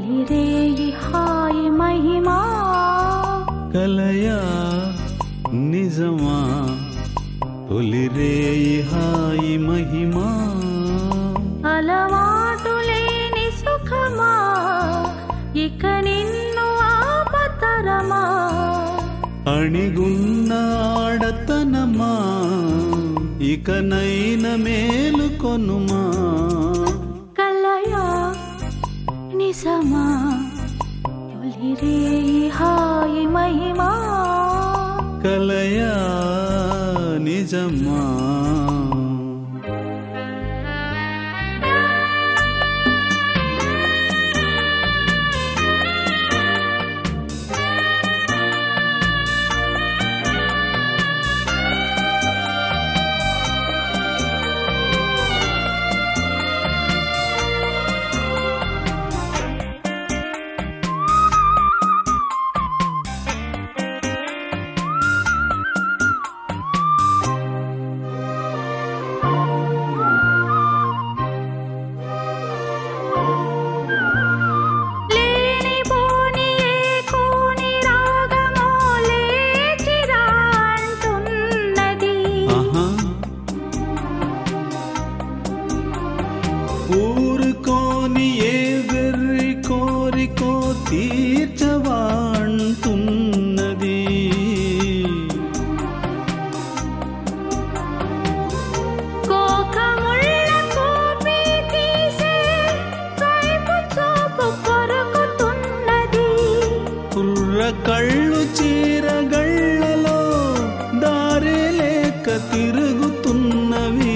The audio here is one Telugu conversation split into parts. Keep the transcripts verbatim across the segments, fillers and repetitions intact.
తొలిరేయి హాయి మహిమా కలయా నిజమా తొలిరేయి హాయి మహిమా అలవాటు లేని సుఖమా ఇక నిన్ను ఆపతరమా అణిగున్న ఆడతనమా ఇకనైన మేలుకొనుమా కలయా నిజమా తొలిరేయి హాయి మహిమా కలయా నిజమా ఊరుకోని ఏ వెర్రి కోరికో తీర్చవాంటున్నది కోకముళ్ళ కోపి తీసే కైపు చూపు కొరుకుతున్నది కుర్ర కళ్ళు చీరగళ్ళలో దారి లేక తిరుగుతున్నవి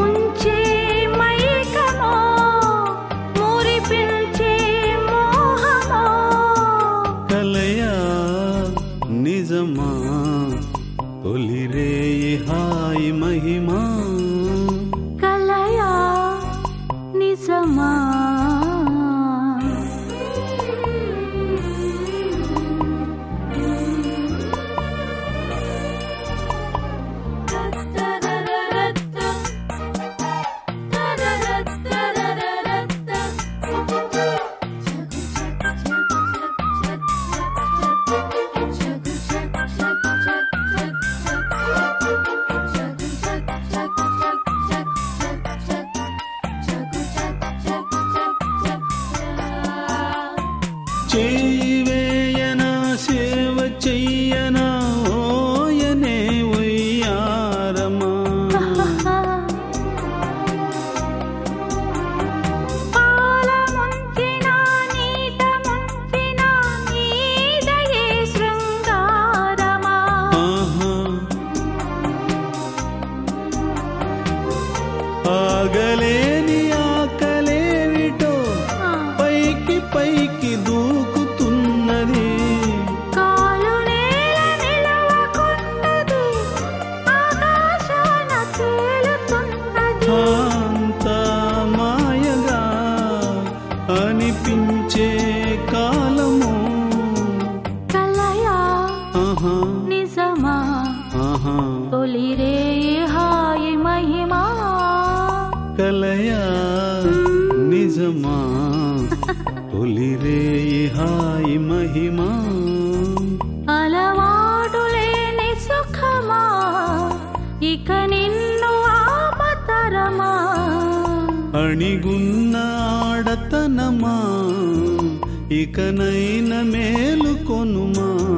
నిజమా తొలిరేయి హాయి మహిమా కలయా నిజమా చేయవేయనా సేవ చెయ్యనా ఓయనే వయ్యారమా పాల ముంచిన నీట ముంచిన నీదయే శృంగారమా ఆగలేని ఆకలేవిటో పైకి పైకి దూకుతున్నది కాలు నేల నిలవకున్నది ఆకాశాన తేలుతున్నది అంత మాయగా అనిపించే కాలము కలయా ఆహా నిజమా ఆహా తొలిరేయి హాయి మహిమా కలయా నిజమా తొలిరేయి హాయి మహిమా అలవాటు లేని సుఖమా ఇక నిన్ను ఆపతరమా అణిగున్న ఆడతనమా ఇకనైన మేలుకొనుమా